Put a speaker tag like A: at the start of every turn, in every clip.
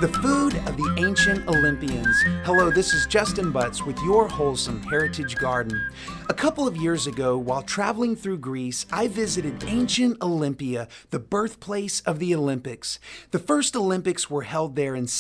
A: The food of the ancient Olympians. Hello, this is Justin Butts with your Wholesome Heritage Garden. A couple of years ago, while traveling through Greece, I visited ancient Olympia, the birthplace of the Olympics. The first Olympics were held there in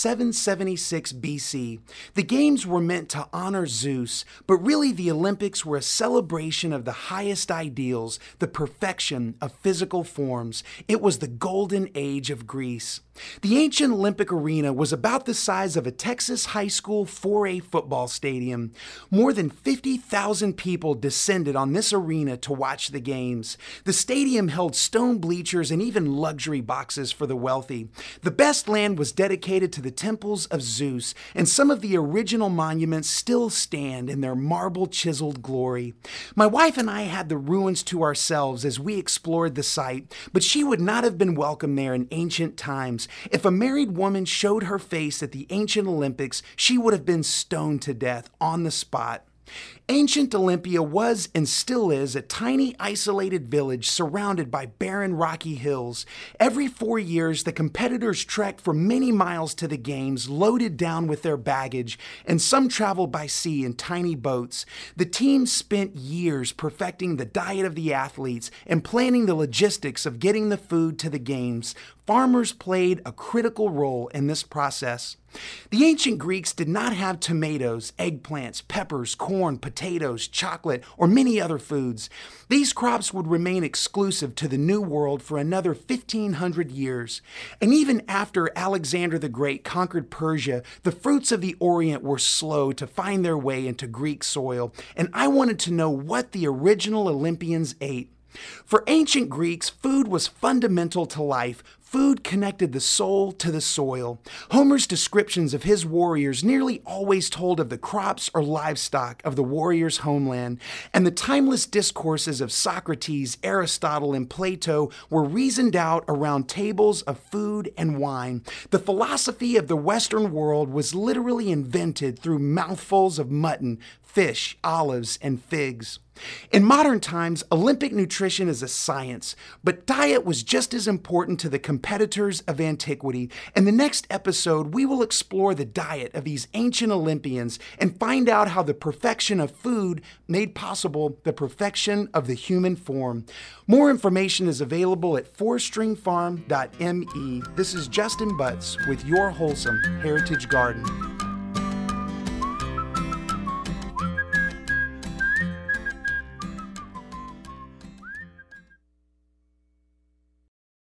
A: 776 BC. The games were meant to honor Zeus, but really the Olympics were a celebration of the highest ideals, the perfection of physical forms. It was the golden age of Greece. The ancient Olympic arena was about the size of a Texas high school 4A football stadium. More than 50,000 people descended on this arena to watch the games. The stadium held stone bleachers and even luxury boxes for the wealthy. The best land was dedicated to the temples of Zeus, and some of the original monuments still stand in their marble chiseled glory. My wife and I had the ruins to ourselves as we explored the site, but she would not have been welcome there in ancient times. If a married woman showed her face at the ancient Olympics, she would have been stoned to death on the spot. Ancient Olympia was and still is a tiny isolated village surrounded by barren rocky hills. Every 4 years, the competitors trekked for many miles to the games, loaded down with their baggage, and some traveled by sea in tiny boats. The team spent years perfecting the diet of the athletes and planning the logistics of getting the food to the games. Farmers played a critical role in this process. The ancient Greeks did not have tomatoes, eggplants, peppers, corn, potatoes, chocolate, or many other foods. These crops would remain exclusive to the New World for another 1,500 years. And even after Alexander the Great conquered Persia, the fruits of the Orient were slow to find their way into Greek soil, and I wanted to know what the original Olympians ate. For ancient Greeks, food was fundamental to life. Food connected the soul to the soil. Homer's descriptions of his warriors nearly always told of the crops or livestock of the warrior's homeland, and the timeless discourses of Socrates, Aristotle, and Plato were reasoned out around tables of food and wine. The philosophy of the Western world was literally invented through mouthfuls of mutton, fish, olives, and figs. In modern times, Olympic nutrition is a science, but diet was just as important to the competitors of antiquity. In the next episode, we will explore the diet of these ancient Olympians and find out how the perfection of food made possible the perfection of the human form. More information is available at fourstringfarm.me. This is Justin Butts with your Wholesome Heritage Garden.